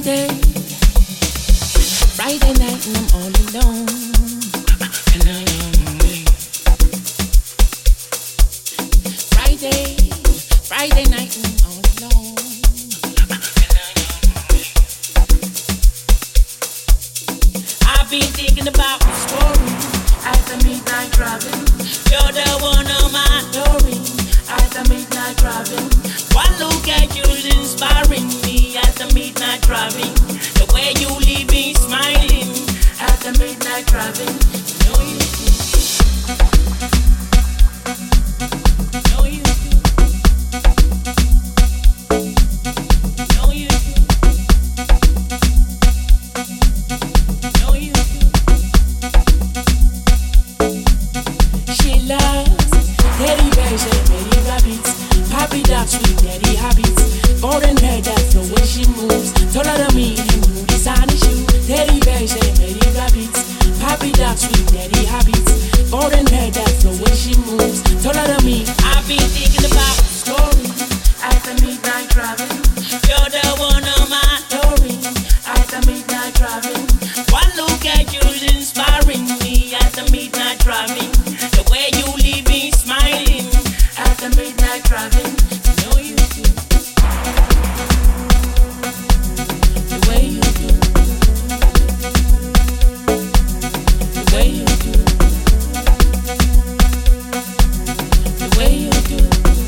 Friday, Friday night and I'm all alone. Friday, Friday night and I'm all alone. I've been thinking about the story after midnight driving. You're the one on my story after midnight driving. One look at you's inspiring me after midnight driving. The way you leave me smiling after midnight driving. No, you do. No, you do. No, you do. No, you do. She loves teddy bears and pretty rabbits, puppy dogs with daddy habits, golden hair that flow when she moves. Told her to meet him, new designer shoe. Teddy bears and pretty rabbits, puppy dogs with daddy habits, golden hair that flow when she moves. Told her to meet. I've been thinking about the story after midnight driving. You're the one on my story after midnight driving. One look at you's inspiring me after midnight driving. The way you leave me smiling after midnight driving. No, you do. The way you do. The way you do. The way you do.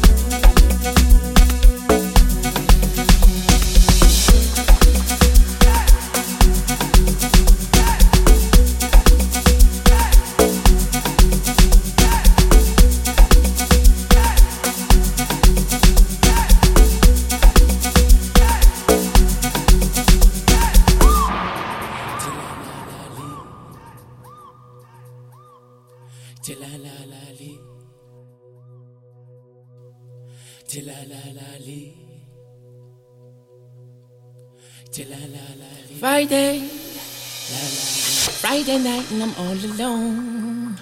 Friday, Friday night and I'm all alone.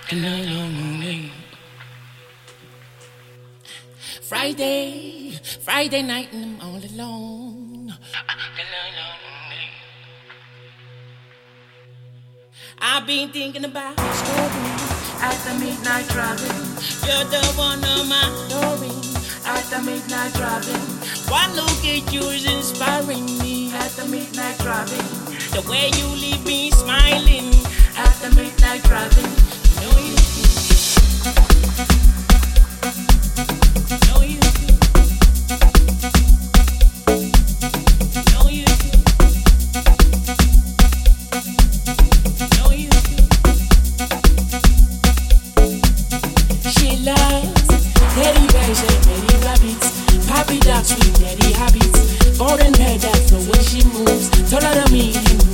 Friday, Friday night and I'm all alone. I've been thinking about the story after midnight driving. You're the one on my story after midnight driving. One look at you's inspiring me after midnight driving. The way you leave me smiling after midnight driving. No, you do. No, you do. No, you do. No, you do. She loves teddy bears and pretty rabbits, puppy dogs with daddy habits, golden hair that flow when she moves. Told her to meet him,